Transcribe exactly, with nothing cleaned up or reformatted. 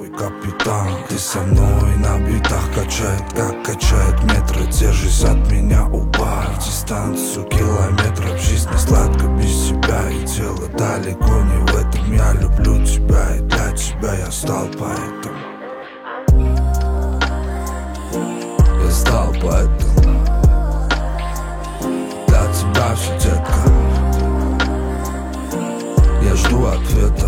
твой капитан. Ты со мной на битах качает, как качает метры. Держись от меня, убавь дистанцию километров. Жизнь не сладко без тебя, и дело далеко не в этом. Я люблю тебя, и для тебя я стал поэтом. Я стал поэтом. Для тебя все, детка. Я жду ответа.